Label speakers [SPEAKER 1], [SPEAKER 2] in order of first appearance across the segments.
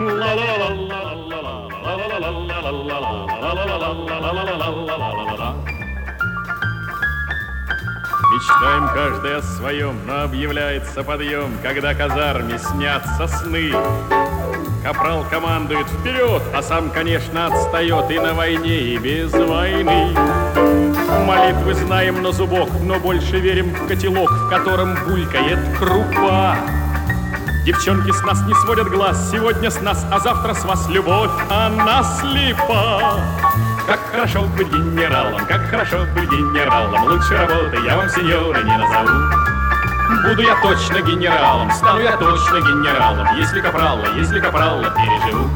[SPEAKER 1] Мечтаем каждый о своем, но объявляется подъем, когда казарме снятся сны. Капрал командует вперед, а сам, конечно, отстает и на войне, и без войны. Молитвы знаем на зубок, но больше верим в котелок, в котором булькает крупа. Девчонки с нас не сводят глаз, сегодня с нас, а завтра с вас любовь, она слепа. Как хорошо быть генералом, как хорошо быть генералом, лучше работы я вам, сеньоры, не назову. Буду я точно генералом, стану я точно генералом, если капрала переживу.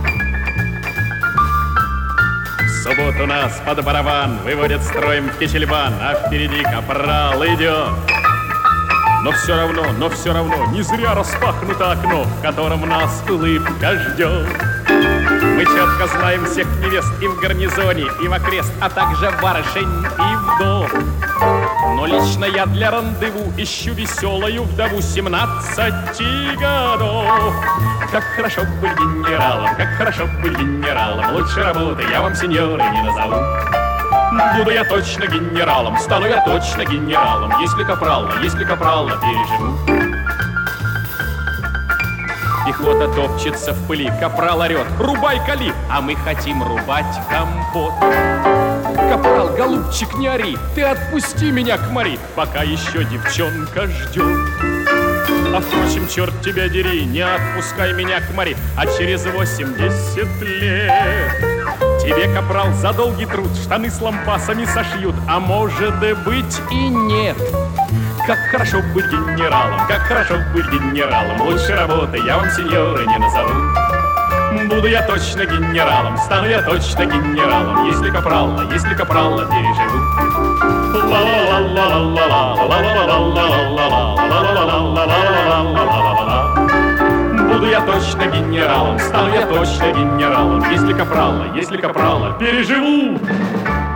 [SPEAKER 1] В субботу нас под барабан выводят строем в Кичельбан, а впереди капрал идет. Но все равно, не зря распахнуто окно, в котором нас улыбка ждет. Мы четко знаем всех невест и в гарнизоне, и в окрест, а также барышень и вдов. Но лично я для рандеву ищу веселую вдову 17 годов. Как хорошо быть генералом, как хорошо быть генералом, лучше работы я вам, сеньоры, не назову. Буду я точно генералом, стану я точно генералом, если капрала переживу. Пехота топчется в пыли, капрал орет: рубай, кали, а мы хотим рубать компот. Капрал, голубчик, не ори, ты отпусти меня к Мари, пока еще девчонка ждет. А впрочем, черт тебя дери, не отпускай меня к Мари, а через 80 лет тебе, капрал, за долгий труд штаны с лампасами сошьют, а может быть и нет. Как хорошо быть генералом, как хорошо быть генералом, лучше работы я вам, сеньоры, не назову. Буду я точно генералом, стану я точно генералом, если капрала переживу. Буду я точно генералом, стану я точно генералом, если капрала переживу.